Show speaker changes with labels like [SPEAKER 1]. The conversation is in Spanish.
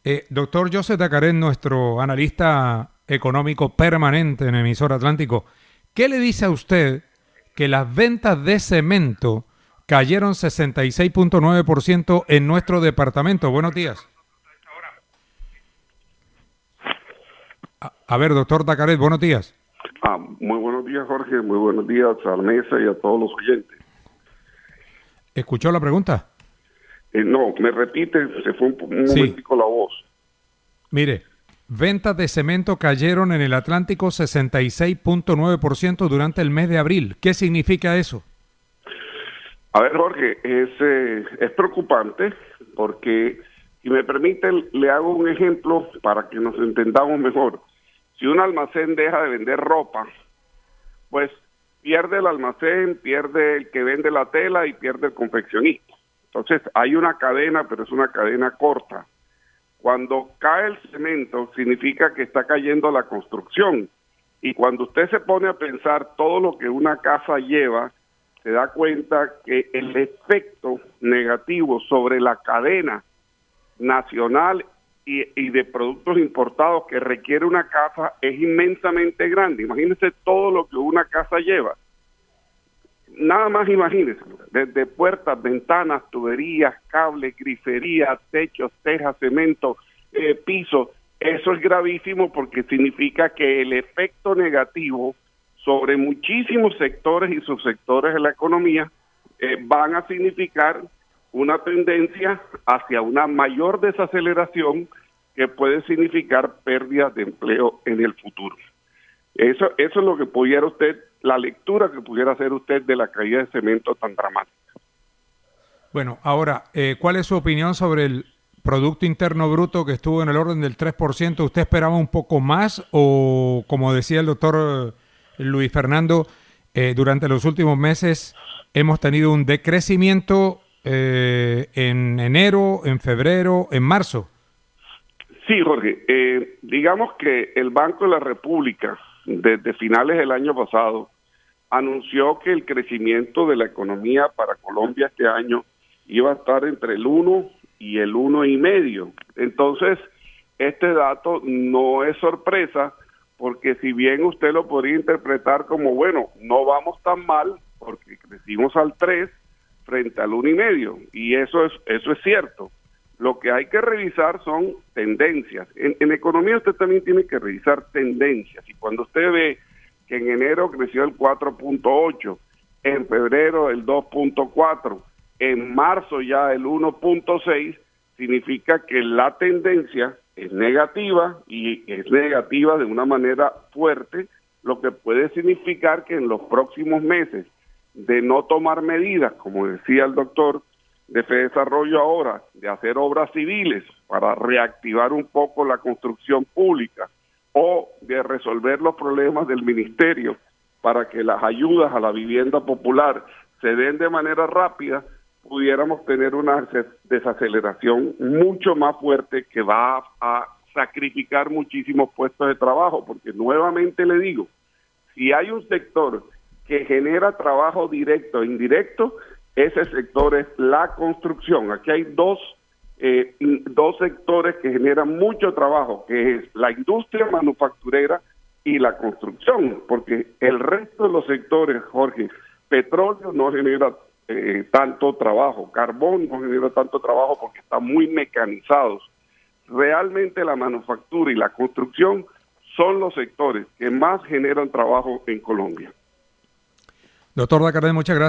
[SPEAKER 1] Doctor Joseph Dacaret, nuestro analista económico permanente en Emisor Atlántico, ¿qué le dice a usted que las ventas de cemento cayeron 66.9% en nuestro departamento? Buenos días. A ver, doctor Dacaret, buenos días.
[SPEAKER 2] Muy buenos días, Jorge. Muy buenos días a la mesa y a todos los oyentes.
[SPEAKER 1] ¿Escuchó la pregunta?
[SPEAKER 2] No, me repite, se fue un
[SPEAKER 1] Sí.
[SPEAKER 2] momentico la voz.
[SPEAKER 1] Mire, ventas de cemento cayeron en el Atlántico 66.9% durante el mes de abril. ¿Qué significa eso?
[SPEAKER 2] A ver, Jorge, es preocupante porque, si me permite, le hago un ejemplo para que nos entendamos mejor. Si un almacén deja de vender ropa, pues pierde el almacén, pierde el que vende la tela y pierde el confeccionista. Entonces, hay una cadena, pero es una cadena corta. Cuando cae el cemento, significa que está cayendo la construcción. Y cuando usted se pone a pensar todo lo que una casa lleva, se da cuenta que el efecto negativo sobre la cadena nacional y de productos importados que requiere una casa es inmensamente grande. Imagínense todo lo que una casa lleva. Nada más imagínense, desde puertas, ventanas, tuberías, cables, griferías, techos, tejas, cemento, piso. Eso es gravísimo porque significa que el efecto negativo sobre muchísimos sectores y subsectores de la economía van a significar una tendencia hacia una mayor desaceleración que puede significar pérdidas de empleo en el futuro. Eso es lo que pudiera usted, la lectura que pudiera hacer usted de la caída de cemento tan dramática.
[SPEAKER 1] Bueno, ahora, ¿cuál es su opinión sobre el Producto Interno Bruto que estuvo en el orden del 3%? ¿Usted esperaba un poco más o, como decía el doctor Luis Fernando, durante los últimos meses hemos tenido un decrecimiento en enero, en febrero, en marzo?
[SPEAKER 2] Sí, Jorge. Digamos que el Banco de la República, desde finales del año pasado, anunció que el crecimiento de la economía para Colombia este año iba a estar entre el 1 y el 1,5. Entonces, este dato no es sorpresa, porque si bien usted lo podría interpretar como, bueno, no vamos tan mal, porque crecimos al 3 frente al 1,5, y eso es cierto. Lo que hay que revisar son tendencias. En economía usted también tiene que revisar tendencias, y cuando usted ve que en enero creció el 4.8, en febrero el 2.4, en marzo ya el 1.6, significa que la tendencia es negativa, y es negativa de una manera fuerte, lo que puede significar que en los próximos meses, de no tomar medidas, como decía el doctor de Fedesarrollo ahora, de hacer obras civiles para reactivar un poco la construcción pública, o de resolver los problemas del ministerio para que las ayudas a la vivienda popular se den de manera rápida, pudiéramos tener una desaceleración mucho más fuerte que va a sacrificar muchísimos puestos de trabajo, porque nuevamente le digo, si hay un sector que genera trabajo directo e indirecto, ese sector es la construcción. Aquí hay dos sectores que generan mucho trabajo, que es la industria manufacturera y la construcción, porque el resto de los sectores, Jorge, petróleo no genera tanto trabajo, carbón no genera tanto trabajo porque están muy mecanizados. Realmente la manufactura y la construcción son los sectores que más generan trabajo en Colombia.
[SPEAKER 1] Doctor Dacaret, muchas gracias.